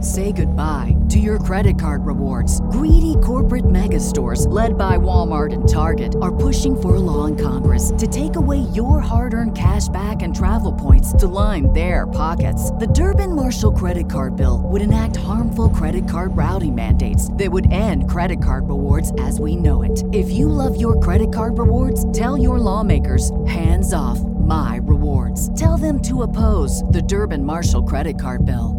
Say goodbye to your credit card rewards. Greedy corporate mega stores, led by Walmart and Target, are pushing for a law in Congress to take away your hard-earned cash back and travel points to line their pockets. The Durbin-Marshall credit card bill would enact harmful credit card routing mandates that would end credit card rewards as we know it. If you love your credit card rewards, tell your lawmakers, hands off my rewards. Tell them to oppose the Durbin-Marshall credit card bill.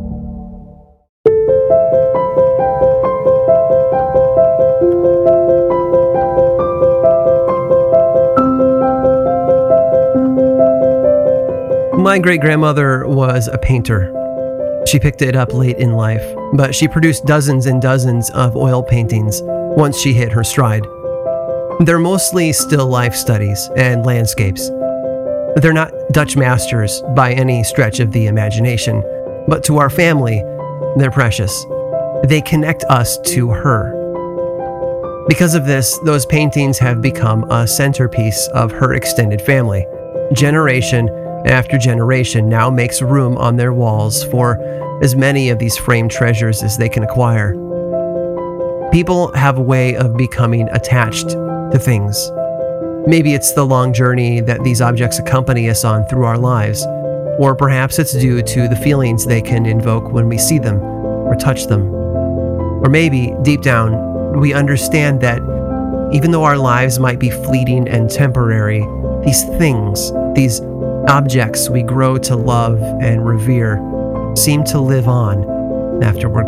My great-grandmother was a painter. She picked it up late in life, but she produced dozens and dozens of oil paintings once she hit her stride. They're mostly still life studies and landscapes. They're not Dutch masters by any stretch of the imagination, but to our family, they're precious. They connect us to her. Because of this, those paintings have become a centerpiece of her extended family. Generation after generation now makes room on their walls for as many of these framed treasures as they can acquire. People have a way of becoming attached to things. Maybe it's the long journey that these objects accompany us on through our lives, or perhaps it's due to the feelings they can invoke when we see them or touch them. Or maybe, deep down, we understand that even though our lives might be fleeting and temporary, these things, these objects we grow to love and revere, seem to live on after we're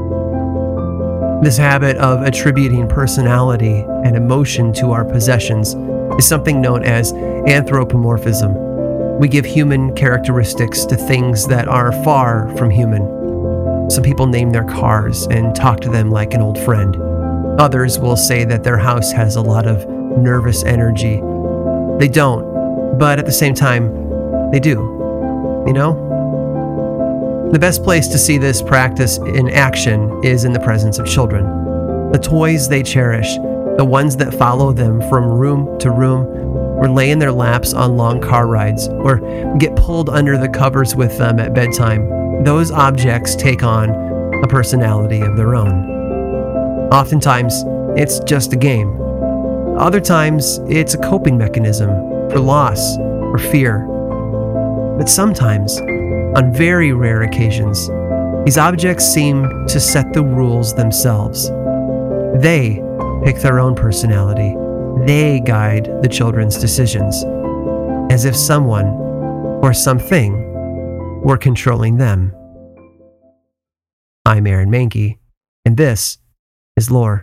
gone. This habit of attributing personality and emotion to our possessions is something known as anthropomorphism. We give human characteristics to things that are far from human. Some people name their cars and talk to them like an old friend. Others will say that their house has a lot of nervous energy. They don't, but at the same time, they do. You know? The best place to see this practice in action is in the presence of children. The toys they cherish, the ones that follow them from room to room, or lay in their laps on long car rides, or get pulled under the covers with them at bedtime, those objects take on a personality of their own. Oftentimes, it's just a game. Other times, it's a coping mechanism for loss or fear. But sometimes, on very rare occasions, these objects seem to set the rules themselves. They pick their own personality. They guide the children's decisions, as if someone or something were controlling them. I'm Aaron Mahnke, and this is Lore.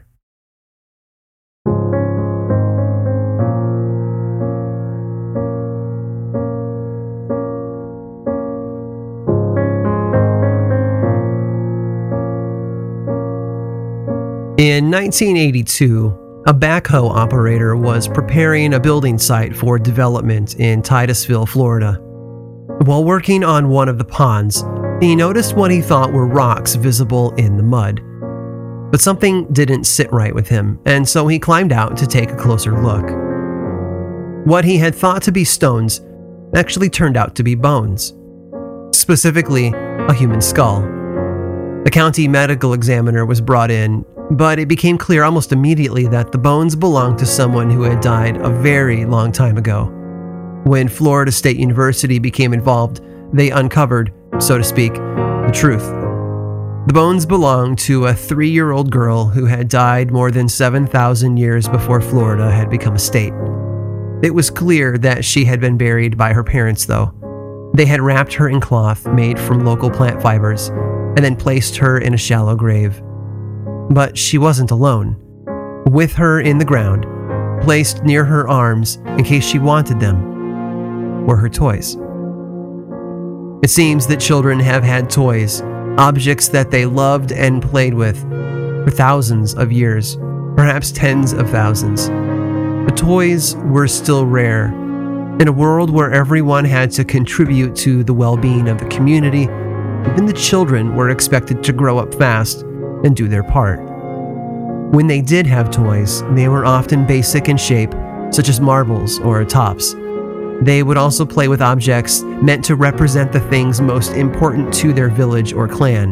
In 1982, a backhoe operator was preparing a building site for development in Titusville, Florida. While working on one of the ponds, he noticed what he thought were rocks visible in the mud. But something didn't sit right with him, and so he climbed out to take a closer look. What he had thought to be stones actually turned out to be bones. Specifically, a human skull. The county medical examiner was brought in, but it became clear almost immediately that the bones belonged to someone who had died a very long time ago. When Florida State University became involved, they uncovered, so to speak, the truth. The bones belonged to a 3-year-old girl who had died more than 7,000 years before Florida had become a state. It was clear that she had been buried by her parents, though. They had wrapped her in cloth made from local plant fibers and then placed her in a shallow grave. But she wasn't alone. With her in the ground, placed near her arms in case she wanted them, were her toys. It seems that children have had toys, objects that they loved and played with, for thousands of years, perhaps tens of thousands. The toys were still rare. In a world where everyone had to contribute to the well-being of the community, even the children were expected to grow up fast and do their part. When they did have toys, they were often basic in shape, such as marbles or tops. They would also play with objects meant to represent the things most important to their village or clan.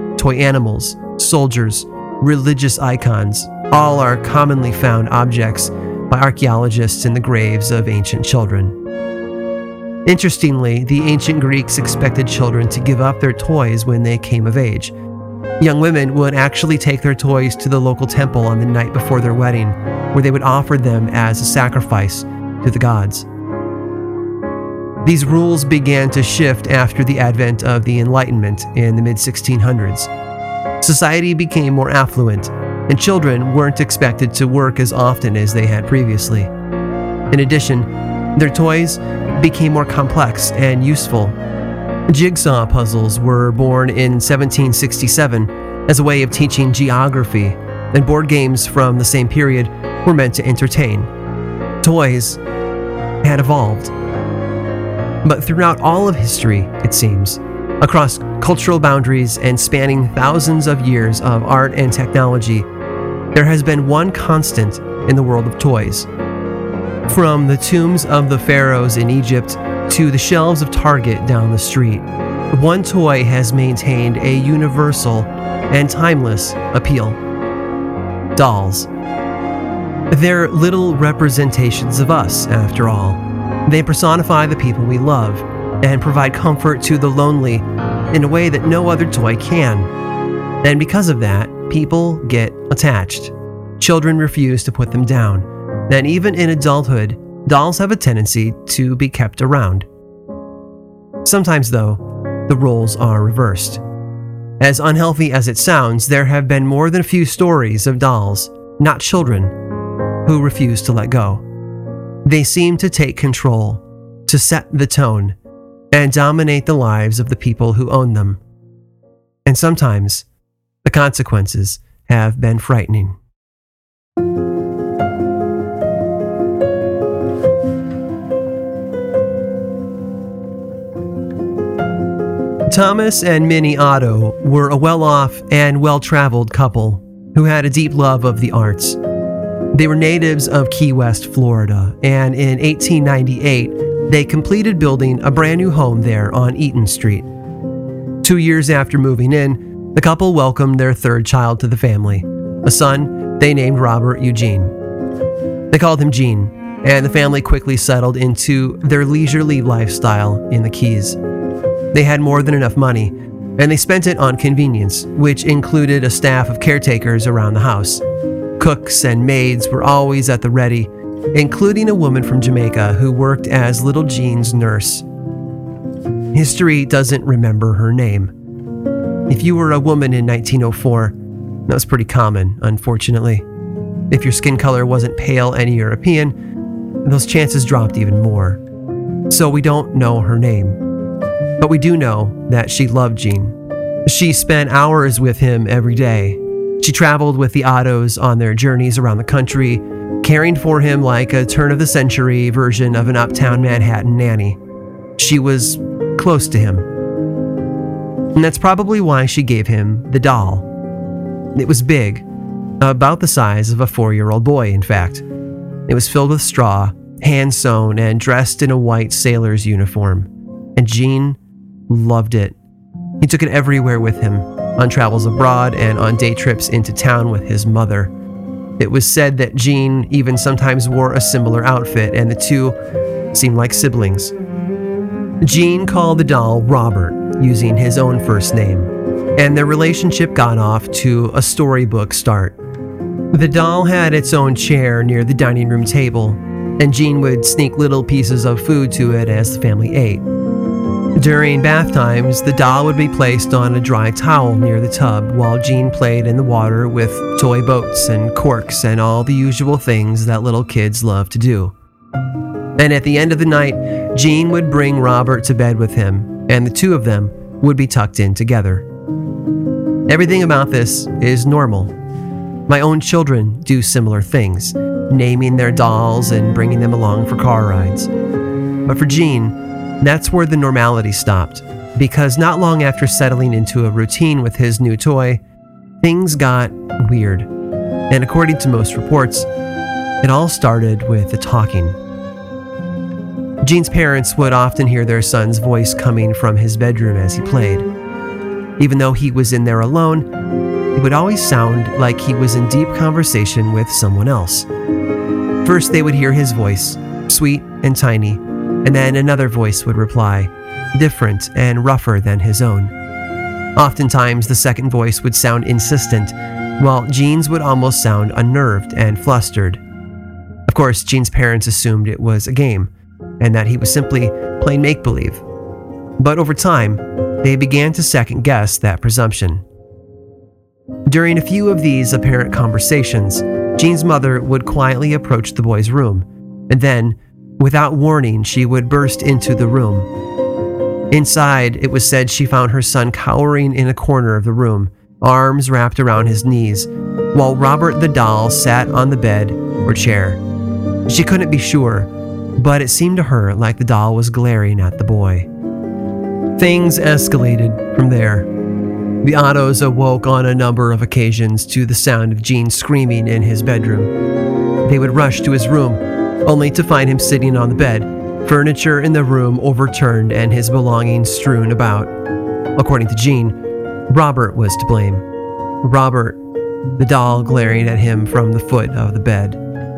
toy animals, soldiers, religious icons, all are commonly found objects by archaeologists in the graves of ancient children. Interestingly, the ancient Greeks expected children to give up their toys when they came of age. Young women would actually take their toys to the local temple on the night before their wedding, where they would offer them as a sacrifice to the gods. These rules began to shift after the advent of the Enlightenment in the mid-1600s. Society became more affluent, and children weren't expected to work as often as they had previously. In addition, their toys became more complex and useful. Jigsaw puzzles were born in 1767 as a way of teaching geography, and board games from the same period were meant to entertain. Toys had evolved. But throughout all of history, it seems, across cultural boundaries and spanning thousands of years of art and technology, there has been one constant in the world of toys. From the tombs of the pharaohs in Egypt to the shelves of Target down the street, one toy has maintained a universal and timeless appeal: dolls. They're little representations of us, after all. They personify the people we love and provide comfort to the lonely in a way that no other toy can. And because of that, people get attached. Children refuse to put them down. And even in adulthood, dolls have a tendency to be kept around. Sometimes, though, the roles are reversed. As unhealthy as it sounds, there have been more than a few stories of dolls, not children, who refuse to let go. They seem to take control, to set the tone, and dominate the lives of the people who own them. And sometimes, the consequences have been frightening. Thomas and Minnie Otto were a well-off and well-traveled couple who had a deep love of the arts. They were natives of Key West, Florida, and in 1898, they completed building a brand new home there on Eaton Street. 2 years after moving in, the couple welcomed their third child to the family, a son they named Robert Eugene. They called him Gene, and the family quickly settled into their leisurely lifestyle in the Keys. They had more than enough money, and they spent it on convenience, which included a staff of caretakers around the house. Cooks and maids were always at the ready, including a woman from Jamaica who worked as little Gene's nurse. History doesn't remember her name. If you were a woman in 1904, that was pretty common, unfortunately. If your skin color wasn't pale and European, those chances dropped even more. So we don't know her name. But we do know that she loved Gene. She spent hours with him every day. She traveled with the Ottos on their journeys around the country, caring for him like a turn-of-the-century version of an uptown Manhattan nanny. She was close to him. And that's probably why she gave him the doll. It was big, about the size of a 4-year-old boy, in fact. It was filled with straw, hand-sewn, and dressed in a white sailor's uniform. And Gene loved it. He took it everywhere with him, on travels abroad and on day trips into town with his mother. It was said that Gene even sometimes wore a similar outfit, and the two seemed like siblings. Gene called the doll Robert, using his own first name, and their relationship got off to a storybook start. The doll had its own chair near the dining room table, and Gene would sneak little pieces of food to it as the family ate. During bath times, the doll would be placed on a dry towel near the tub while Gene played in the water with toy boats and corks and all the usual things that little kids love to do. And at the end of the night, Gene would bring Robert to bed with him, and the two of them would be tucked in together. Everything about this is normal. My own children do similar things, naming their dolls and bringing them along for car rides. But for Gene, that's where the normality stopped, because not long after settling into a routine with his new toy, things got weird. And according to most reports, it all started with the talking. Gene's parents would often hear their son's voice coming from his bedroom as he played. Even though he was in there alone, it would always sound like he was in deep conversation with someone else. First, they would hear his voice, sweet and tiny, and then another voice would reply, different and rougher than his own. Oftentimes, the second voice would sound insistent, while Gene's would almost sound unnerved and flustered. Of course, Gene's parents assumed it was a game, and that he was simply playing make-believe. But over time, they began to second-guess that presumption. During a few of these apparent conversations, Gene's mother would quietly approach the boy's room, and then, without warning, she would burst into the room. Inside, it was said she found her son cowering in a corner of the room, arms wrapped around his knees, while Robert the doll sat on the bed or chair. She couldn't be sure, but it seemed to her like the doll was glaring at the boy. Things escalated from there. The Ottos awoke on a number of occasions to the sound of Gene screaming in his bedroom. They would rush to his room, only to find him sitting on the bed, furniture in the room overturned and his belongings strewn about. According to Gene, Robert was to blame. Robert, the doll glaring at him from the foot of the bed.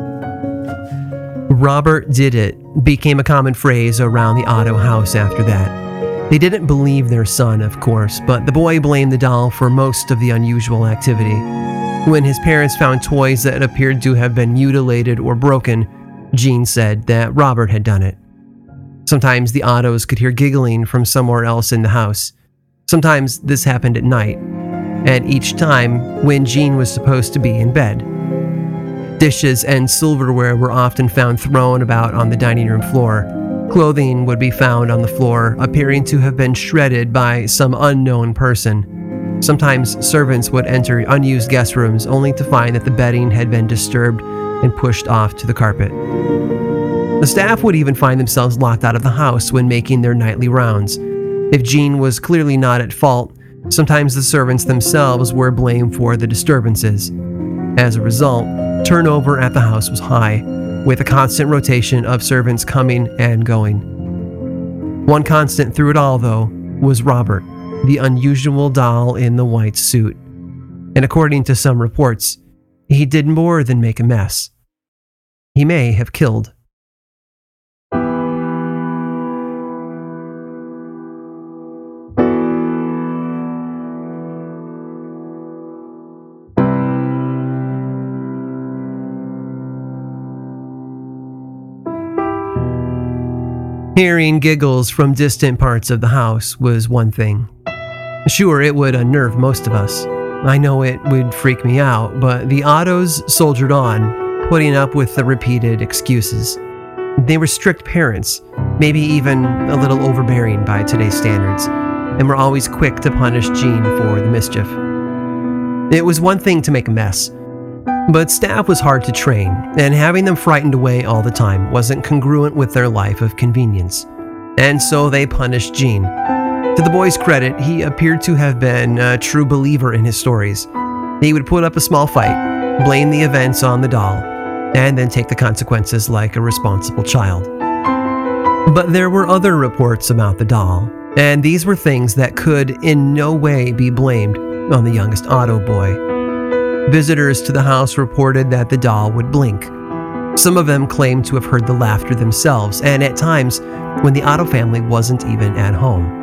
Robert did it became a common phrase around the Otto house after that. They didn't believe their son, of course, but the boy blamed the doll for most of the unusual activity. When his parents found toys that appeared to have been mutilated or broken, Gene said that Robert had done it. Sometimes the Ottos could hear giggling from somewhere else in the house. Sometimes this happened at night, and each time when Gene was supposed to be in bed. Dishes and silverware were often found thrown about on the dining room floor. Clothing would be found on the floor, appearing to have been shredded by some unknown person. Sometimes servants would enter unused guest rooms only to find that the bedding had been disturbed and pushed off to the carpet. The staff would even find themselves locked out of the house when making their nightly rounds. If Gene was clearly not at fault, sometimes the servants themselves were blamed for the disturbances. As a result, turnover at the house was high, with a constant rotation of servants coming and going. One constant through it all, though, was Robert, the unusual doll in the white suit. And according to some reports, he did more than make a mess. He may have killed. Hearing giggles from distant parts of the house was one thing. Sure, it would unnerve most of us. I know it would freak me out, but the Ottos soldiered on, putting up with the repeated excuses. They were strict parents, maybe even a little overbearing by today's standards, and were always quick to punish Gene for the mischief. It was one thing to make a mess, but staff was hard to train, and having them frightened away all the time wasn't congruent with their life of convenience. And so they punished Gene. To the boy's credit, he appeared to have been a true believer in his stories. He would put up a small fight, blame the events on the doll, and then take the consequences like a responsible child. But there were other reports about the doll, and these were things that could in no way be blamed on the youngest Otto boy. Visitors to the house reported that the doll would blink. Some of them claimed to have heard the laughter themselves, and at times when the Otto family wasn't even at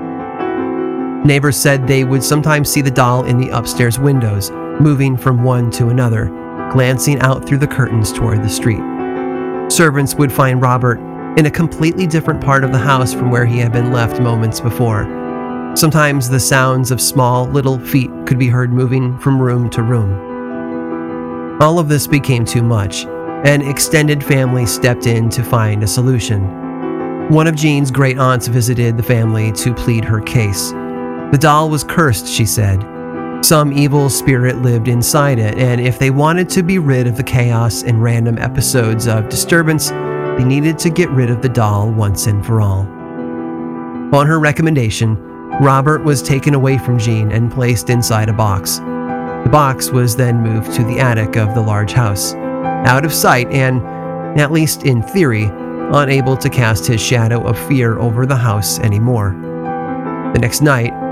home. Neighbors said they would sometimes see the doll in the upstairs windows, moving from one to another, glancing out through the curtains toward the street. Servants would find Robert in a completely different part of the house from where he had been left moments before. Sometimes the sounds of small, little feet could be heard moving from room to room. All of this became too much, and extended family stepped in to find a solution. One of Gene's great aunts visited the family to plead her case. The doll was cursed, she said. Some evil spirit lived inside it, and if they wanted to be rid of the chaos and random episodes of disturbance, they needed to get rid of the doll once and for all. On her recommendation, Robert was taken away from Gene and placed inside a box. The box was then moved to the attic of the large house, out of sight and, at least in theory, unable to cast his shadow of fear over the house anymore. The next night,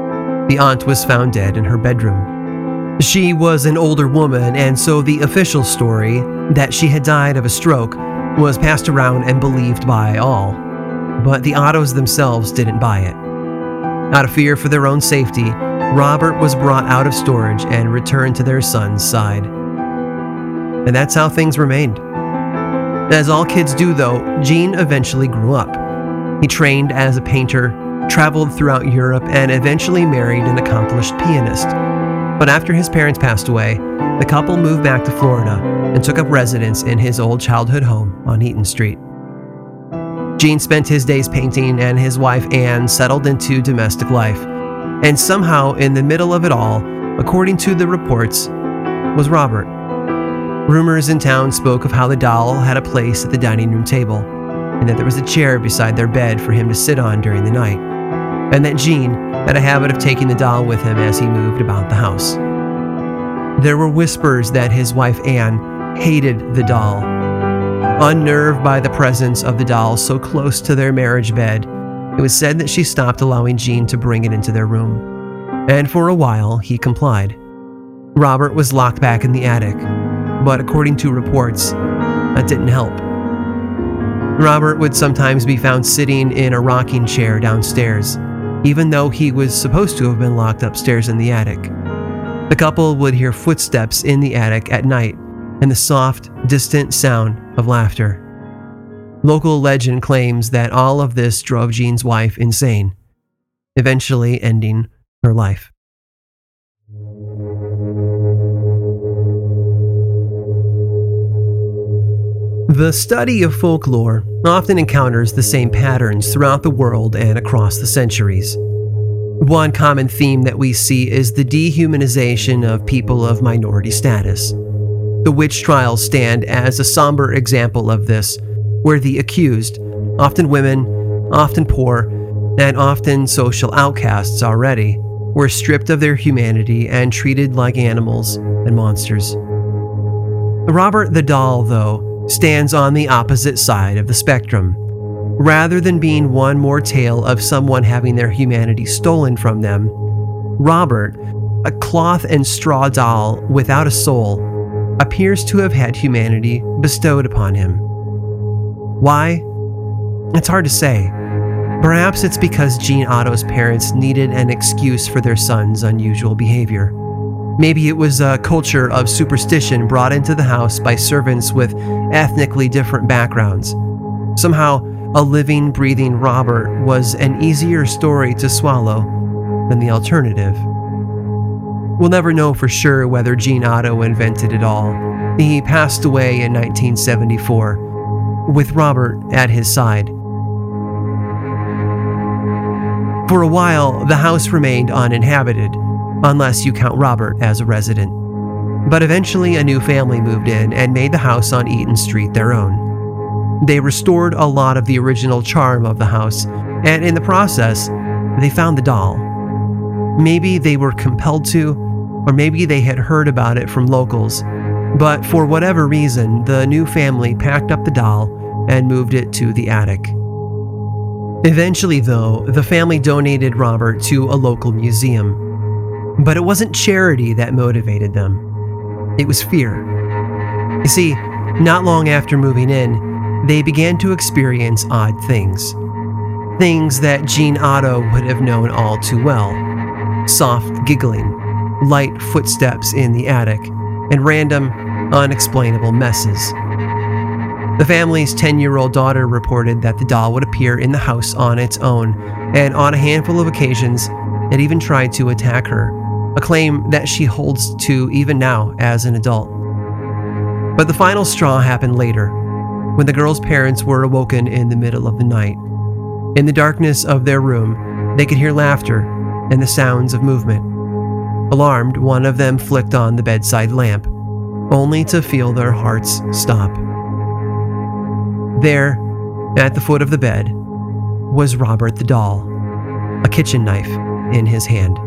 The aunt was found dead in her bedroom. She was an older woman, and so the official story that she had died of a stroke was passed around and believed by all. But the Ottos themselves didn't buy it. Out of fear for their own safety, Robert was brought out of storage and returned to their son's side. And that's how things remained. As all kids do, though, Gene eventually grew up. He trained as a painter, traveled throughout Europe, and eventually married an accomplished pianist. But after his parents passed away, the couple moved back to Florida and took up residence in his old childhood home on Eaton Street. Gene spent his days painting, and his wife Anne settled into domestic life. And somehow, in the middle of it all, according to the reports, was Robert. Rumors in town spoke of how the doll had a place at the dining room table, and that there was a chair beside their bed for him to sit on during the night, and that Gene had a habit of taking the doll with him as he moved about the house. There were whispers that his wife Anne hated the doll. Unnerved by the presence of the doll so close to their marriage bed, it was said that she stopped allowing Gene to bring it into their room. And for a while, he complied. Robert was locked back in the attic, but according to reports, that didn't help. Robert would sometimes be found sitting in a rocking chair downstairs, even though he was supposed to have been locked upstairs in the attic. The couple would hear footsteps in the attic at night and the soft, distant sound of laughter. Local legend claims that all of this drove Gene's wife insane, eventually ending her life. The study of folklore often encounters the same patterns throughout the world and across the centuries. One common theme that we see is the dehumanization of people of minority status. The witch trials stand as a somber example of this, where the accused, often women, often poor, and often social outcasts already, were stripped of their humanity and treated like animals and monsters. Robert the doll, though, stands on the opposite side of the spectrum. Rather than being one more tale of someone having their humanity stolen from them, Robert, a cloth and straw doll without a soul, appears to have had humanity bestowed upon him. Why? It's hard to say. Perhaps it's because Gene Otto's parents needed an excuse for their son's unusual behavior. Maybe it was a culture of superstition brought into the house by servants with ethnically different backgrounds. Somehow, a living, breathing Robert was an easier story to swallow than the alternative. We'll never know for sure whether Gene Otto invented it all. He passed away in 1974, with Robert at his side. For a while, the house remained uninhabited, unless you count Robert as a resident. But eventually a new family moved in and made the house on Eaton Street their own. They restored a lot of the original charm of the house, and in the process, they found the doll. Maybe they were compelled to, or maybe they had heard about it from locals, but for whatever reason, the new family packed up the doll and moved it to the attic. Eventually, though, the family donated Robert to a local museum. But it wasn't charity that motivated them. It was fear. You see, not long after moving in, they began to experience odd things. Things that Gene Otto would have known all too well. Soft giggling, light footsteps in the attic, and random, unexplainable messes. The family's 10-year-old daughter reported that the doll would appear in the house on its own, and on a handful of occasions, it even tried to attack her, a claim that she holds to even now as an adult. But the final straw happened later, when the girl's parents were awoken in the middle of the night. In the darkness of their room, they could hear laughter and the sounds of movement. Alarmed, one of them flicked on the bedside lamp, only to feel their hearts stop. There, at the foot of the bed, was Robert the doll, a kitchen knife in his hand.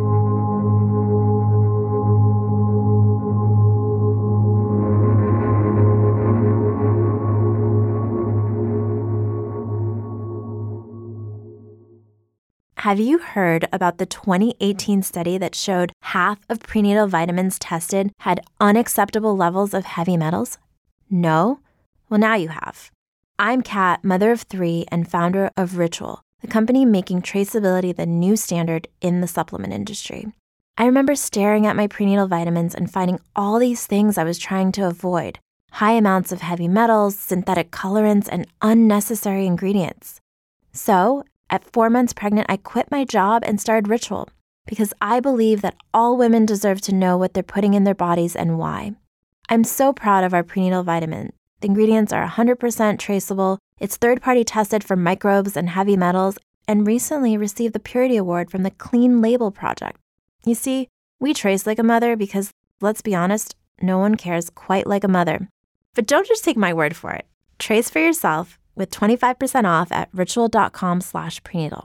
Have you heard about the 2018 study that showed half of prenatal vitamins tested had unacceptable levels of heavy metals? No? Well, now you have. I'm Kat, mother of 3 and founder of Ritual, the company making traceability the new standard in the supplement industry. I remember staring at my prenatal vitamins and finding all these things I was trying to avoid: high amounts of heavy metals, synthetic colorants, and unnecessary ingredients. So, at 4 months pregnant, I quit my job and started Ritual because I believe that all women deserve to know what they're putting in their bodies and why. I'm so proud of our prenatal vitamin. The ingredients are 100% traceable, it's third-party tested for microbes and heavy metals, and recently received the Purity Award from the Clean Label Project. You see, we trace like a mother because, let's be honest, no one cares quite like a mother. But don't just take my word for it. Trace for yourself with 25% off at ritual.com/prenatal.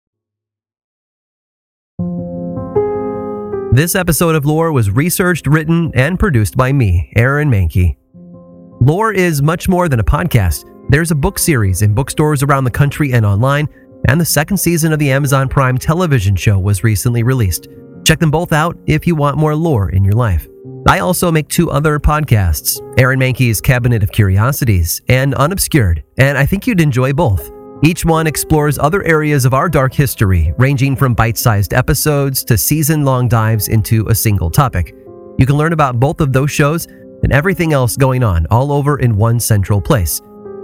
This episode of Lore was researched, written, and produced by me, Aaron Mahnke. Lore is much more than a podcast. There's a book series in bookstores around the country and online, and the second season of the Amazon Prime television show was recently released. Check them both out if you want more lore in your life. I also make 2 other podcasts, Aaron Mahnke's Cabinet of Curiosities and Unobscured, and I think you'd enjoy both. Each one explores other areas of our dark history, ranging from bite-sized episodes to season-long dives into a single topic. You can learn about both of those shows and everything else going on all over in one central place,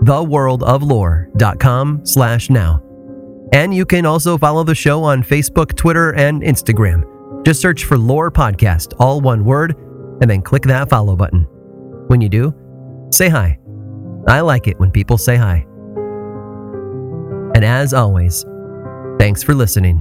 theworldoflore.com/now. And you can also follow the show on Facebook, Twitter, and Instagram. Just search for Lore Podcast, all one word, and then click that follow button. When you do, say hi. I like it when people say hi. And as always, thanks for listening.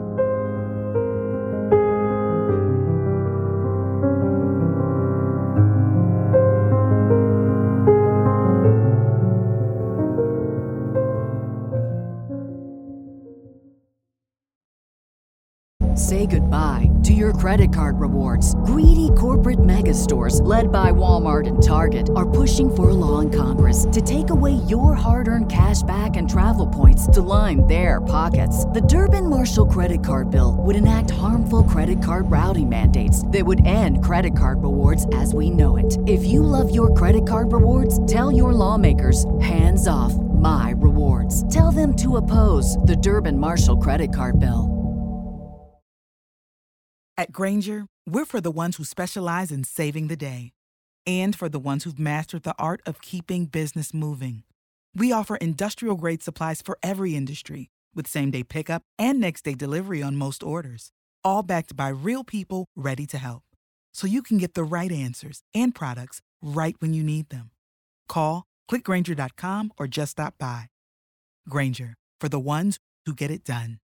Say goodbye to your credit card rewards. Greedy corporate mega stores, led by Walmart and Target, are pushing for a law in Congress to take away your hard-earned cash back and travel points to line their pockets. The Durbin-Marshall credit card bill would enact harmful credit card routing mandates that would end credit card rewards as we know it. If you love your credit card rewards, tell your lawmakers, hands off my rewards. Tell them to oppose the Durbin-Marshall credit card bill. At Grainger, we're for the ones who specialize in saving the day and for the ones who've mastered the art of keeping business moving. We offer industrial-grade supplies for every industry with same-day pickup and next-day delivery on most orders, all backed by real people ready to help. So you can get the right answers and products right when you need them. Call, click Grainger.com, or just stop by. Grainger, for the ones who get it done.